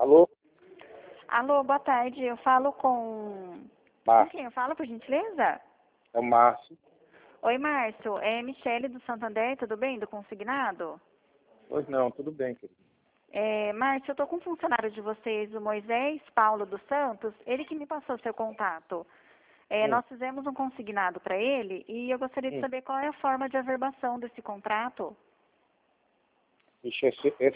Alô? Alô, boa tarde. Eu falo com... Márcio. Com quem eu falo, por gentileza? É o Márcio. Oi, Márcio. É Michele do Santander, tudo bem? Do Consignado? Pois não, tudo bem, querido. Márcio, eu estou com um funcionário de vocês, o Moisés Paulo dos Santos, ele que me passou seu contato. Nós fizemos um consignado para ele e eu gostaria de saber qual é a forma de averbação desse contrato. Vixe,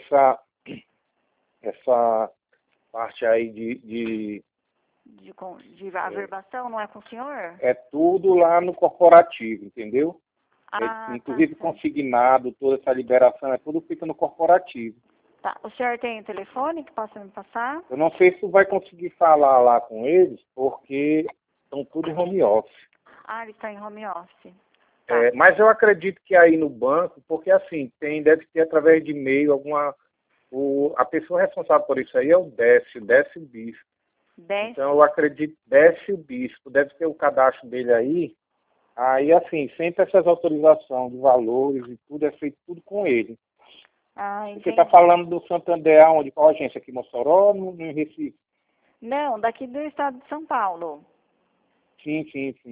essa parte aí de De averbação, não é com o senhor? é tudo lá no corporativo, entendeu? Inclusive Tá. consignado, toda essa liberação, tudo fica no corporativo. Tá. O senhor tem um telefone que possa me passar? Eu não sei se tu vai conseguir falar lá com eles, porque estão tudo em home office. Ele está em home office. Tá. Mas eu acredito que aí no banco, porque assim, deve ter através de e-mail a pessoa responsável por isso aí é o Décio Bispo. Então eu acredito, Décio Bispo, deve ter o cadastro dele aí. Aí assim, sempre essas autorizações de valores e tudo é feito tudo com ele. Entendi. Você está falando do Santander aonde? Qual agência? Aqui em Mossoró ou no Recife? Não, daqui do estado de São Paulo. Sim.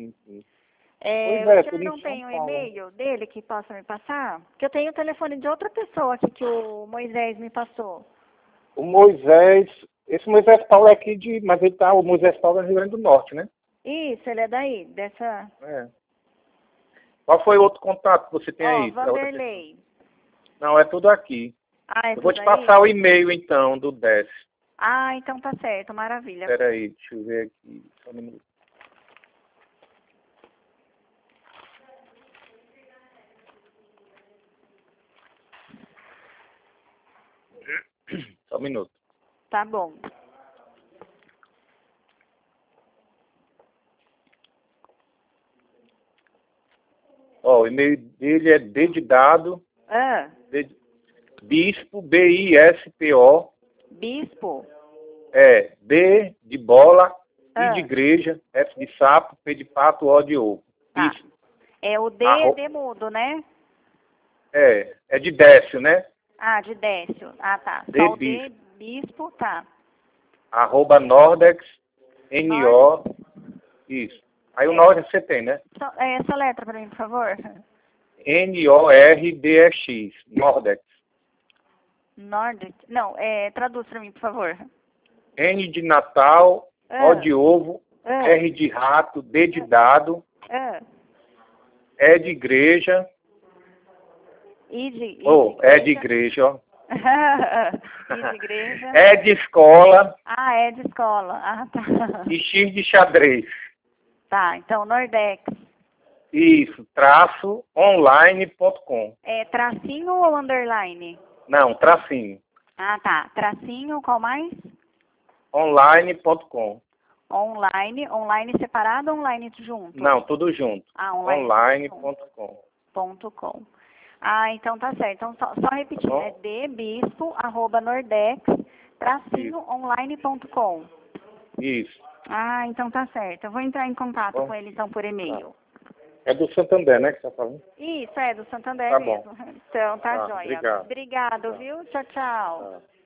O senhor não tem o e-mail dele que possa me passar? Porque eu tenho o telefone de outra pessoa aqui que o Moisés me passou. O Moisés, esse Moisés Paulo é aqui mas o Moisés Paulo é do Rio Grande do Norte, né? Isso, ele é daí, dessa... Qual foi o outro contato que você tem aí? Vanderlei. Não, é tudo aqui. Eu vou te passar o e-mail então do Décio. Então tá certo, maravilha. Espera aí, deixa eu ver aqui. Só um minuto. Só um minuto. Tá bom. O e-mail dele é D de dado, Bispo, B-I-S-P-O. Bispo? B de bola, I de igreja, F de sapo, P de pato, O de ovo. Bispo. O D de mudo, né? É de Décio, né? De Décio. Tá. D Só o D, Bispo, tá. @Nordex, N-O, isso. Aí o Nordex você tem, né? Essa letra para mim, por favor. N-O-R-D-E-X, Nordex. Nordex? Não, traduz para mim, por favor. N de Natal, O de ovo, R de rato, D de dado, E de igreja. I de igreja, ó. I de igreja. E de escola. É de escola. Tá. E X de xadrez. Tá, então Nordex. Isso, _online.com. Tracinho ou underline? Não, tracinho. Tá. Tracinho, qual mais? Online.com. Online separado ou online junto? Não, tudo junto. Online.com. .com. Então tá certo. Então só repetindo, é dbispo, @nordex, _online.com. Isso. Então tá certo. Eu vou entrar em contato com ele então por e-mail. É do Santander, né, que você está falando? Isso, é do Santander Tá mesmo. Bom. Então tá joia. Obrigado. Obrigado, viu? Tchau.